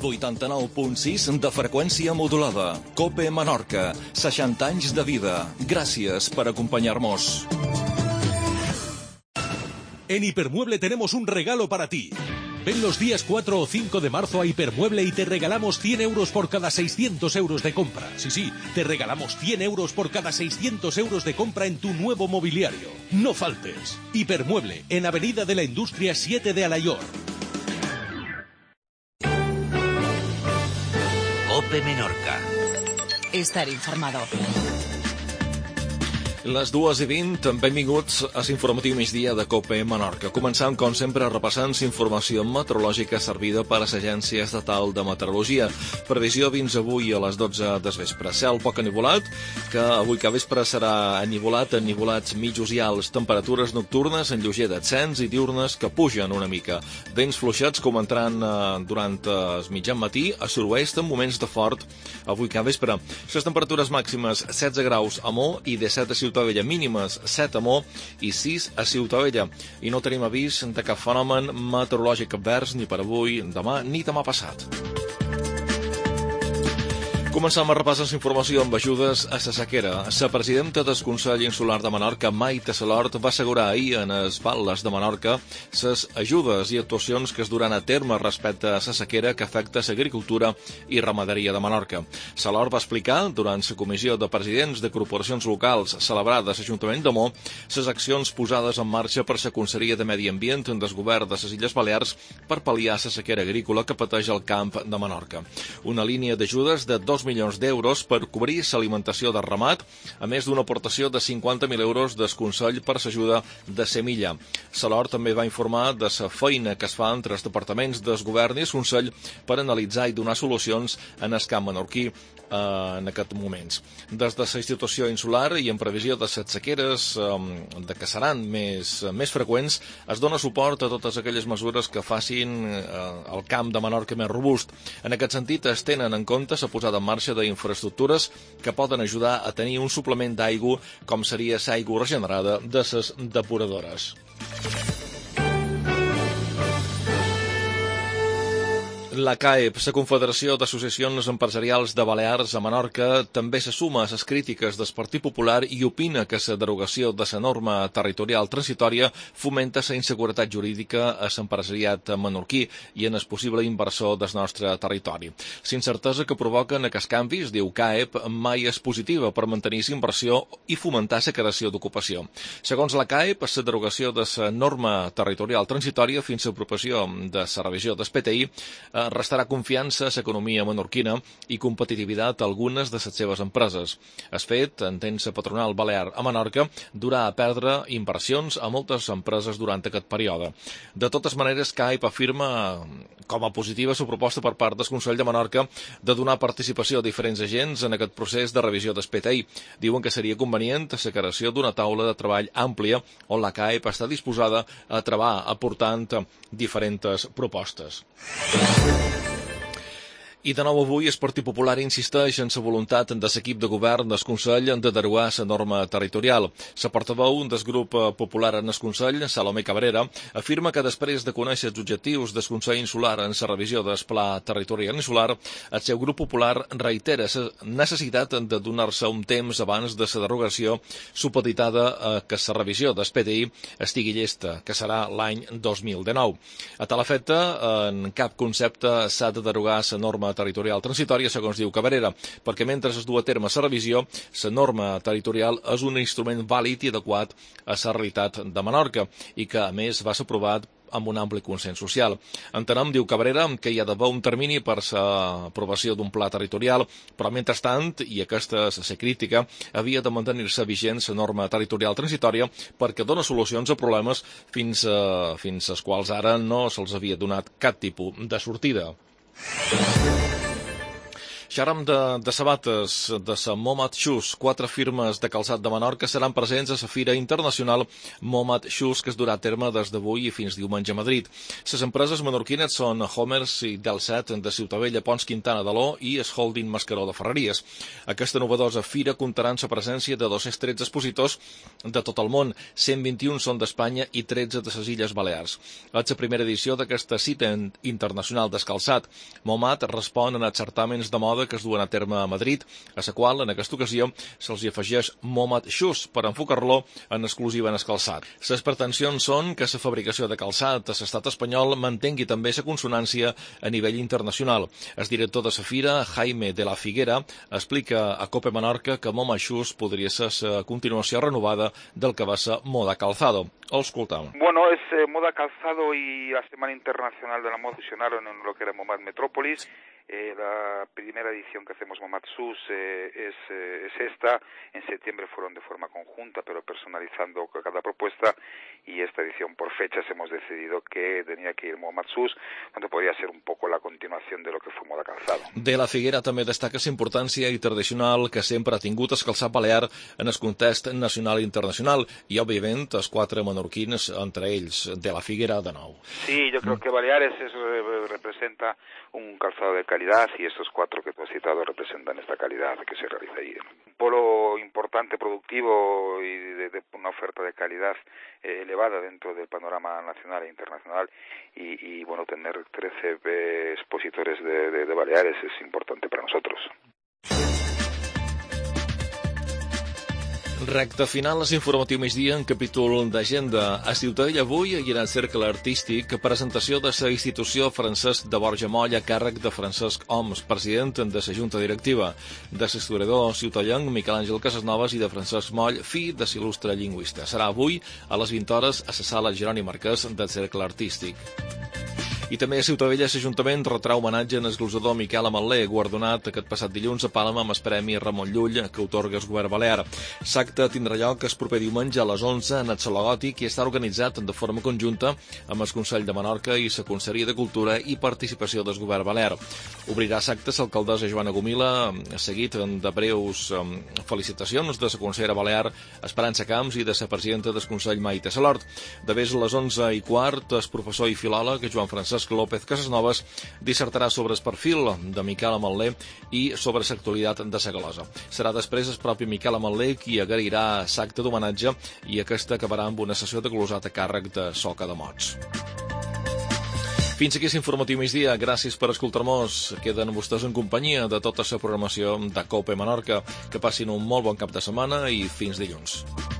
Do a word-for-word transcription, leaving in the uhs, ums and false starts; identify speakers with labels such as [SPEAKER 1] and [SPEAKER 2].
[SPEAKER 1] vuitanta-nou punt sis de freqüència modulada. COPE Menorca, seixanta anys de vida. Gràcies per acompanyar-nos.
[SPEAKER 2] En Hipermueble tenemos un regalo para ti. Ven los días cuatro o cinco de marzo a Hipermueble y te regalamos cien euros por cada seiscientos euros de compra. Sí, sí, te regalamos cien euros por cada seiscientos euros de compra en tu nuevo mobiliario. No faltes. Hipermueble, en Avenida de la Industria siete de Alayor.
[SPEAKER 3] COPE Menorca.
[SPEAKER 4] Estar informado.
[SPEAKER 1] Les dues i vint, benvinguts a l'informatiu migdia de COPE Menorca. Començant, com sempre, repassant informació meteorològica servida per a l'Agència Estatal de Meteorologia. Previsió fins avui a les dotze del vespre. Cel poc enivolat, que avui que vespre serà enivolat, enivolats mitjos i alts. Temperatures nocturnes en lleuger descens i diurnes que pugen una mica. Vents fluixats començaran eh, durant el mitjan matí a suroest en moments de fort avui que vespre. Les temperatures màximes setze graus a Mo i disset a Ciutat Vella, mínimes set a Mo i sis a Ciutadella. I no tenim avís de cap fenomen meteorològic advers ni per avui, demà ni demà passat. Començam a repassar la informació amb ajudes a la sequera. La presidenta del Consell Insular de Menorca, Maite Salort, va assegurar ahir en els Balles de Menorca les ajudes i actuacions que es duran a terme respecte a la sequera que afecta l'agricultura i ramaderia de Menorca. Salort va explicar, durant la comissió de presidents de corporacions locals celebrada a l'Ajuntament de Mo, les accions posades en marxa per la Conselleria de Medi Ambient del Govern de les Illes Balears per pal·liar la sequera agrícola que pateix el camp de Menorca. Una línia d'ajudes de dos milions d'euros per cobrir l'alimentació de ramat, a més d'una aportació de cinquanta mil euros del Consell per l'ajuda de Semilla. Salort també va informar de la feina que es fa entre els departaments del Govern i el Consell per analitzar i donar solucions en el camp menorquí eh, en aquests moments. Des de la institució insular i en previsió de les sequeres eh, de que seran més, més freqüents, es dona suport a totes aquelles mesures que facin eh, el camp de Menorca més robust. En aquest sentit, es tenen en compte la posada en marxa d'infraestructures que poden ajudar a tenir un suplement d'aigua com seria l'aigua regenerada de les depuradores. La C A E P, la Confederació d'Associacions Empresarials de Balears a Menorca, també se suma a les crítiques del Partit Popular i opina que la derogació de la norma territorial transitòria fomenta la inseguretat jurídica a l'empresariat menorquí i en el possible inversor del nostre territori. L'incertesa que provoquen aquests canvis, diu C A E P, mai és positiva per mantenir la inversió i fomentar la creació d'ocupació. Segons la C A E P, la derogació de la norma territorial transitòria fins a l'aprovació de la revisió del P T I restarà confiança a l'economia menorquina i competitivitat a algunes de les seves empreses. El fet, entén la patronal balear a Menorca, durà a perdre inversions a moltes empreses durant aquest període. De totes maneres, C A E P afirma com a positiva la proposta per part del Consell de Menorca de donar participació a diferents agents en aquest procés de revisió del P T I. Diuen que seria convenient la creació d'una taula de treball àmplia on la C A E P està disposada a treballar aportant diferents propostes. I de nou avui el Partit Popular insisteix en la voluntat de l'equip de govern del Consell de derogar la norma territorial. La portaveu del grup popular en el Consell, Salomé Cabrera, afirma que després de conèixer els objectius del Consell Insular en la revisió del Pla Territorial Insular, el seu grup popular reitera la necessitat de donar-se un temps abans de la derogació supeditada a que la revisió del P T I estigui llesta, que serà l'any dos mil dinou. A tal efecte, en cap concepte s'ha de derogar la norma territorial transitòria, segons diu Cabrera, perquè mentre es du a terme la revisió, la norma territorial és un instrument vàlid i adequat a la realitat de Menorca i que, a més, va ser aprovat amb un ampli consens social. Entenem, diu Cabrera, que hi ha d'haver un termini per l'aprovació d'un pla territorial, però mentrestant, i aquesta és la crítica, havia de mantenir-se vigent la norma territorial transitòria perquè dona solucions a problemes fins, a, fins als quals ara no se'ls havia donat cap tipus de sortida. Xaram de, de sabates de sa Momat Shoes. Quatre firmes de calçat de Menorca seran presents a la Fira Internacional Momat Shoes, que es durà a terme des d'avui i fins diumenge a Madrid. Les empreses menorquines són Homers i Delset de Ciutavella, Pons Quintana de l'O i es Holding Mascaró de Ferreries. Aquesta novedosa fira comptarà amb la presència de dos-cents tretze expositors de tot el món. cent vint-i-un són d'Espanya i tretze de les Illes Balears. És la primera edició d'aquesta cita internacional del calçat. Momat respon a certàmens de moda que es duen a terme a Madrid, a la qual, en aquesta ocasió, se'ls hi afegeix Momat Shoes per enfocar-lo en exclusiva en el calçat. Les pretensions són que la fabricació de calçat a l'estat espanyol mantengui també la consonància a nivell internacional. El director de la fira, Jaime de la Figuera, explica a Cope Menorca que Momat Shoes podria ser la continuació renovada del que va ser Moda Calzado. El escoltam.
[SPEAKER 3] Bueno, es eh, Moda Calzado y la Semana Internacional de la Moda fusionaron en lo que era Momat Metrópolis. Eh, la primera edición que hacemos Momat Shoes eh, es, eh, es esta. En septiembre fueron de forma conjunta, pero personalizando cada propuesta. Y esta edición por fechas hemos decidido que tenía que ir Momat Shoes, donde podría ser un poco la continuación de lo que fue Moda Calzado.
[SPEAKER 1] De la Figuera també destaca la importància i tradicional que sempre ha tingut el calçat balear en el context nacional i internacional i, òbviament, els quatre menorquins, entre ells de la Figuera de nou.
[SPEAKER 3] Sí, yo creo que Baleares es, representa un calzado de calidad y estos cuatro que tú has citado representan esta calidad que se realiza ahí. Un polo importante, productivo y de, de una oferta de calidad eh, elevada dentro del panorama nacional e internacional y, y bueno, tener trece eh, expositores de, de, de Baleares es importante para nosotros.
[SPEAKER 1] Recte final, és informatiu migdia en capítol d'agenda. A Ciutadella avui hi ha el cercle artístic, presentació de la institució Francesc de Borja Moll a càrrec de Francesc Homs, president de la Junta Directiva, de l'historiador ciutallenc Miquel Àngel Casasnovas i de Francesc Moll, fill de l'il·lustre lingüista. Serà avui a les vint hores a la sala Jeroni Marquès del cercle artístic. I també a Ciutadella l'Ajuntament retrà homenatge en el glosador Miquel Ametller, guardonat aquest passat dilluns a Palma amb el Premi Ramon Llull que otorga el govern balear. L'acte tindrà lloc el proper diumenge a les onze en el Saló Gòtic i està organitzat de forma conjunta amb el Consell de Menorca i la Conselleria de Cultura i Participació del govern balear. Obrirà l'acte l'alcaldessa Joana Gomila, seguit de breus felicitacions de la consellera balear Esperança Camps i de la presidenta del Consell Maite Salort. De vés a les onze i quart, el professor i filòleg Joan Francesc López Casasnovas dissertarà sobre el perfil de Miquel Ametller i sobre l'actualitat de la glosa. Serà després el propi Miquel Ametller qui agrairà l'acte d'homenatge i aquesta acabarà amb una sessió de glosat a càrrec de Soca de Mots. Fins aquí l'informatiu migdia. Gràcies per escoltar-nos. Queden vostès en companyia de tota la programació de Cope Menorca. Que passin un molt bon cap de setmana i fins dilluns.